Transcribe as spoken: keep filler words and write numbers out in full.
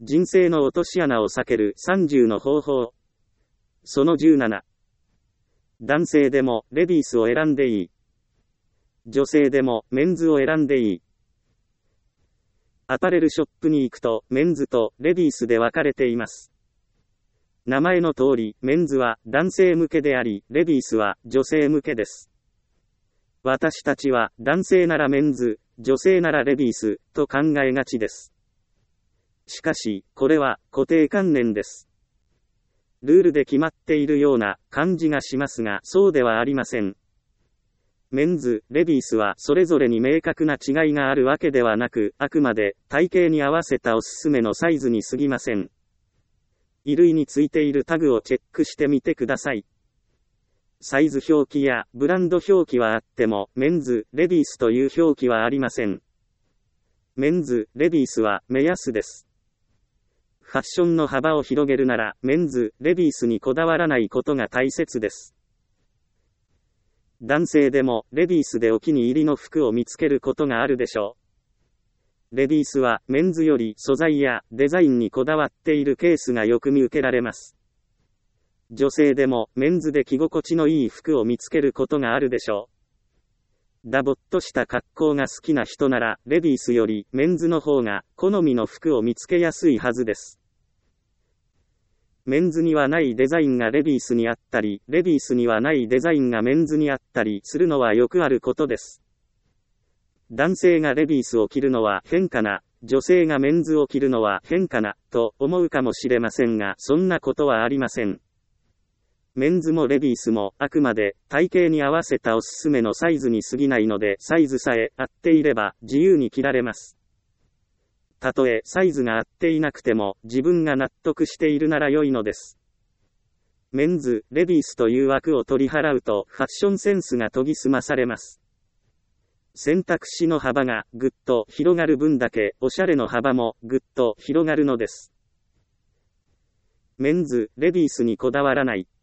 人生の落とし穴を避けるさんじゅうの方法。そのじゅうなな。男性でもレディースを選んでいい。女性でもメンズを選んでいい。アパレルショップに行くとメンズとレディースで分かれています。名前の通り、メンズは男性向けであり、レディースは女性向けです。私たちは男性ならメンズ、女性ならレディースと考えがちです。しかし、これは固定観念です。ルールで決まっているような感じがしますが、そうではありません。メンズ、レディースはそれぞれに明確な違いがあるわけではなく、あくまで体型に合わせたおすすめのサイズに過ぎません。衣類についているタグをチェックしてみてください。サイズ表記やブランド表記はあっても、メンズ、レディースという表記はありません。メンズ、レディースは目安です。ファッションの幅を広げるなら、メンズ、レディースにこだわらないことが大切です。男性でも、レディースでお気に入りの服を見つけることがあるでしょう。レディースは、メンズより素材やデザインにこだわっているケースがよく見受けられます。女性でも、メンズで着心地のいい服を見つけることがあるでしょう。ダボっとした格好が好きな人なら、レディースよりメンズの方が好みの服を見つけやすいはずです。メンズにはないデザインがレディースにあったり、レディースにはないデザインがメンズにあったりするのはよくあることです。男性がレディースを着るのは変かな、女性がメンズを着るのは変かな、と思うかもしれませんが、そんなことはありません。メンズもレディースもあくまで体型に合わせたおすすめのサイズに過ぎないので、サイズさえ合っていれば自由に着られます。たとえサイズが合っていなくても自分が納得しているなら良いのです。メンズ、レディースという枠を取り払うとファッションセンスが研ぎ澄まされます。選択肢の幅がぐっと広がる分だけおしゃれの幅もぐっと広がるのです。メンズ、レディースにこだわらない。